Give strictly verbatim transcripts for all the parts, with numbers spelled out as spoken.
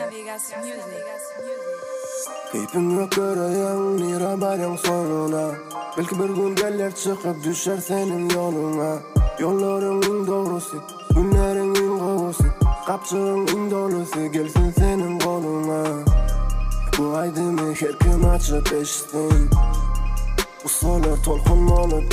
Keyfim yok göreyim nira baryan sonuna. Belki bir gün gelir çıkıp düşer senin yoluna. Yollarının doğrusu, günlerinin kovusu, kapçığın dolusu gelsin senin koluna. Bu aydını her kim açıp eştin, bu solar tolkun olup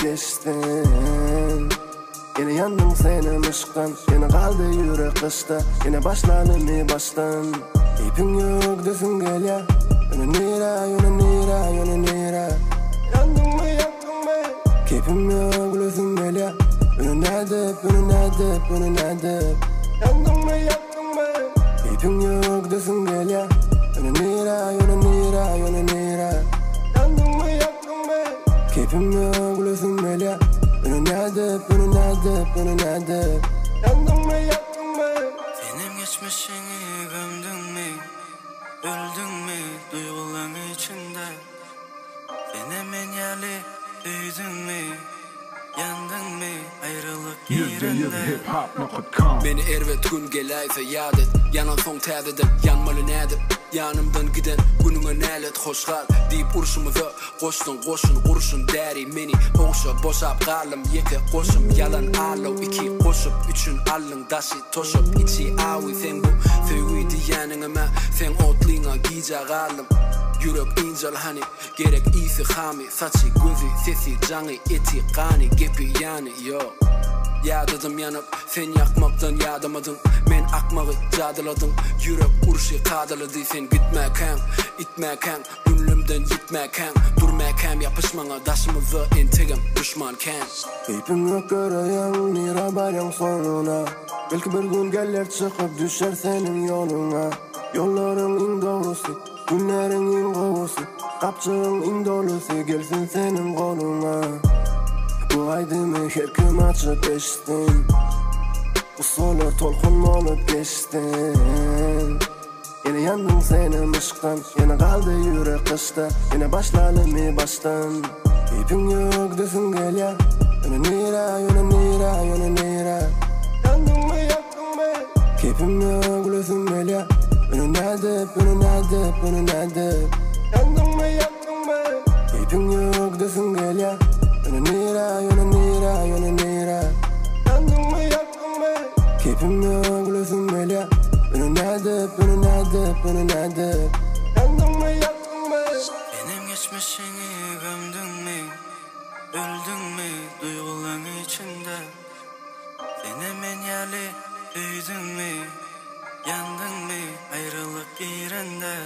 geçtin. Yine yandım senin ışıktan, yine kaldı yürek kışta, yine başladım mı baştan. Keyfim yok desin gel ya, yine nira, yine nira, yine nira. Yandım mı yaktın mı? Keyfim yok desin gel ya, yine nedip, yine nedip, yine nedip. Yandım mı yaktın mı? Keyfim yok desin gel ya, yine nira, yine nira, yine nira. Yandım mı yaktın mı? Keyfim yok desin gel ya, yine nedip, yine nedip, yine nedip. Yandım mı yaktın mı? Benim geçmişini gömdün mü? Öldün mü duyguların içinde? Benim enyali büyüdün mü? Yandın mı ayrılık yerinde? Beni ervet gün gelaysa yad et. Yanan son täzeden yanmalı nädip. Yanımdan giden günüňe nälet hoşgal diýip urşumyza goşdun goşun gurşun däri meni oňşa boşap galym ýeke goşum yalan alaw iki goşup üçün allyň daşy toşup içi awy sen bu söýgü diýäniňe sen otlyňa gija galym yürek injal hani gerek isi hami saçy gözü sesi jany eti gany gepi ýany yo. Yadadım yanıp sen yakmaktan yadamadın. Men akmağı cadıladın. Yürek urşi kadalıdı sen gitmeken itmeken gönlümden gitmeken durmeken yapışmana daşımızı entegim düşmanken. Keyfim yok göreyim nira baryan sonuna. Belki bir gün gelir çıkıp düşer senin yoluna. Yollarının doğrusu, günlerinin kovusu, kapçığın dolusu gelsin senin koluna. Bu aydını her kim açıp eştin, bu solar tolkun olup geçtin. Yine yandım senin ışıktan, yine kaldı yürek kışta, yine başladım mı baştan. Keyfim yok desin gel ya, yine nira, yine nira, yine nira. Yandım mı yaktın mı? Keyfim yok desin gel ya, yine nedip, yine nedip, yine nedip. Yandım mı yaktın mı? Keyfim yok desin gel ya, yine nira, yine nira, yine nira. Yandım mı yaktın mı? Keyfim yok desin gel ya, yine nedip, yine nedip, yine nedip. Yandım mı yaktın mı? Benim geçmişini gömdün mü? Öldün mü duyguların içinde? Benim enyali büyüdün mü? Yandın mı ayrılık yerinde?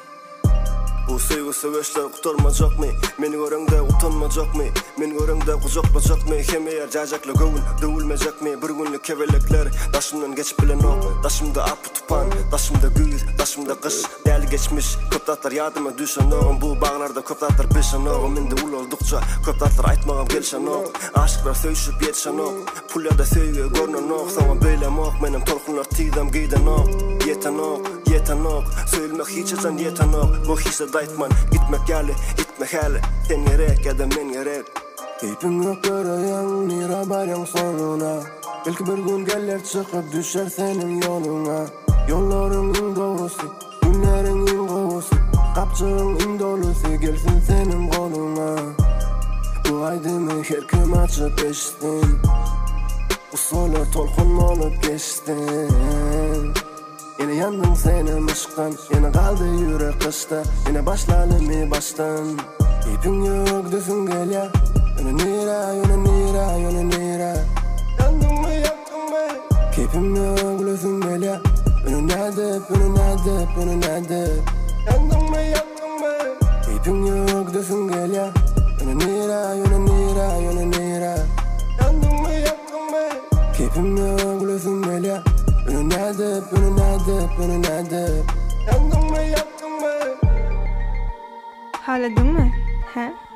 Bu sevgi söveşler kurtarmajak mı? Meni görende utanmajak mı? Men görende kucakmajak mı? Hemeyer jajakla gövün dövülmejak mı? Bir günlük kevelekler daşımdan geçip bilen ok. Daşımda apı tupan, daşımda güz, daşımda kış. Değerli geçmiş, köp tatlar yadıma düşen oğum. Bu bağlarda köp tatlar peşen oğum. Mende ul oldukça köp tatlar aytmagam gelşen ok. Aşklar söýüşüp yetişen ok. Pullarda söýgü görnen ok. Sana beylem ok, menem tolkunlar tidam giyden ok. Yeten ok, yeten ok. Söýülmek hiç ezen yeten ok. Bu hisse daytman, gitmek ýaly, gitmek häli. Sen gerek ya da men gerek. Keyfim yok göreyim nira baryan sonuna. Belki bir gün gelir çıkıp düşer senin yoluna. Yollarının doğrusu, günlerinin kovusu, kapçığın dolusu gelsin senin koluna. Bu aydını her kim açıp eştin, bu solar tolkun olup geçtin. Yine yandım senin ışıktan, yine kaldı yürek kışta, yine başladım mı baştan. Keyfim yok desin gel ya, yine nira, yine nira, yine nira. Yandım mı yaktın mı? Keyfim yok desin gel ya, yine nedip, yine nedip, yine nedip. Yandım mı yaktın mı? Keyfim yok desin gel ya, yine nira, yine nira, yine nira. Yandım mı yaktın mı? Keyfim yok desin gel ya, yine nedip, yine nedip, yine nedip. Yandım mı yaktın mı? Hala değil mi? He?